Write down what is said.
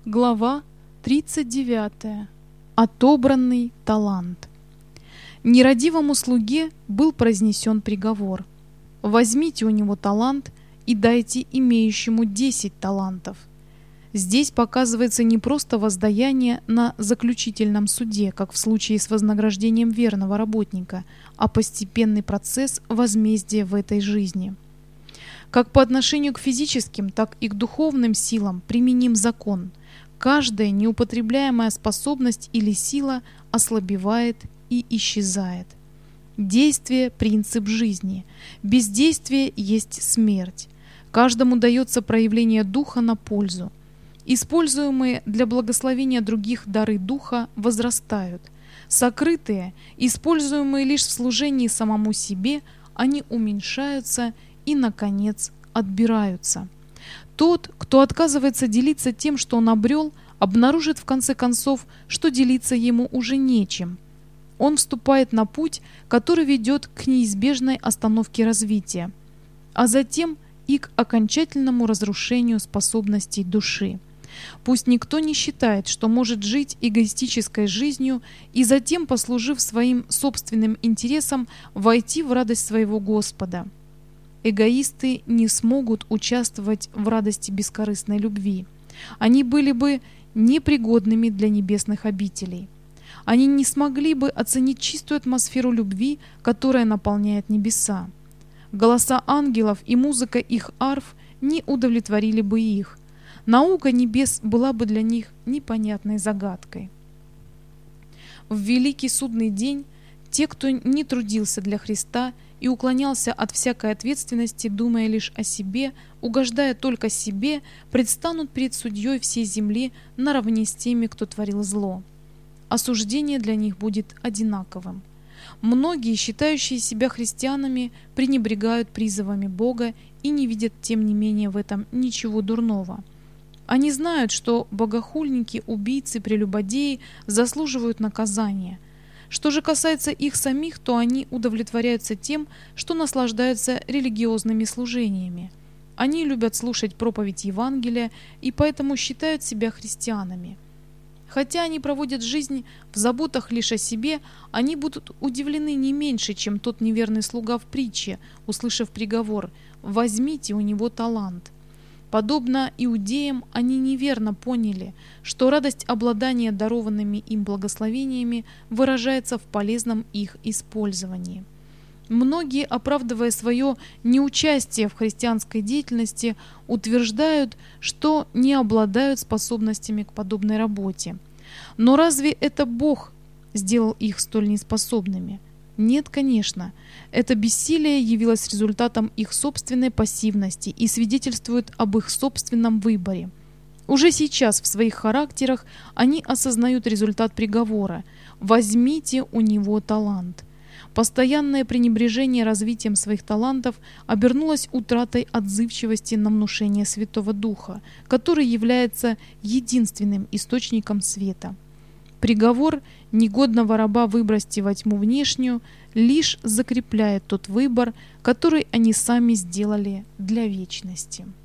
Глава 39. Отобранный талант. Нерадивому слуге был произнесен приговор: возьмите у него талант и дайте имеющему 10 талантов. Здесь показывается не просто воздаяние на заключительном суде, как в случае с вознаграждением верного работника, а постепенный процесс возмездия в этой жизни. Как по отношению к физическим, так и к духовным силам применим закон. Каждая неупотребляемая способность или сила ослабевает и исчезает. Действие – принцип жизни. Бездействие есть смерть. Каждому дается проявление духа на пользу. Используемые для благословения других дары духа возрастают. Сокрытые, используемые лишь в служении самому себе, они уменьшаются и, наконец, отбираются. Тот, кто отказывается делиться тем, что он обрел, обнаружит в конце концов, что делиться ему уже нечем. Он вступает на путь, который ведет к неизбежной остановке развития, а затем и к окончательному разрушению способностей души. Пусть никто не считает, что может жить эгоистической жизнью и затем, послужив своим собственным интересам, войти в радость своего Господа. Эгоисты не смогут участвовать в радости бескорыстной любви. Они были бы непригодными для небесных обителей. Они не смогли бы оценить чистую атмосферу любви, которая наполняет небеса. Голоса ангелов и музыка их арф не удовлетворили бы их. Наука небес была бы для них непонятной загадкой. В великий судный день те, кто не трудился для Христа и уклонялся от всякой ответственности, думая лишь о себе, угождая только себе, предстанут перед судьей всей земли наравне с теми, кто творил зло. Осуждение для них будет одинаковым. Многие, считающие себя христианами, пренебрегают призывами Бога и не видят, тем не менее, в этом ничего дурного. Они знают, что богохульники, убийцы, прелюбодеи заслуживают наказания. Что же касается их самих, то они удовлетворяются тем, что наслаждаются религиозными служениями. Они любят слушать проповедь Евангелия и поэтому считают себя христианами. Хотя они проводят жизнь в заботах лишь о себе, они будут удивлены не меньше, чем тот неверный слуга в притче, услышав приговор: «Возьмите у него талант». Подобно иудеям, они неверно поняли, что радость обладания дарованными им благословениями выражается в полезном их использовании. Многие, оправдывая свое неучастие в христианской деятельности, утверждают, что не обладают способностями к подобной работе. Но разве это Бог сделал их столь неспособными? Нет, конечно. Это бессилие явилось результатом их собственной пассивности и свидетельствует об их собственном выборе. Уже сейчас в своих характерах они осознают результат приговора: «Возьмите у него талант». Постоянное пренебрежение развитием своих талантов обернулось утратой отзывчивости на внушение Святого Духа, который является единственным источником света. Приговор негодного раба выбросьте во тьму внешнюю лишь закрепляет тот выбор, который они сами сделали для вечности.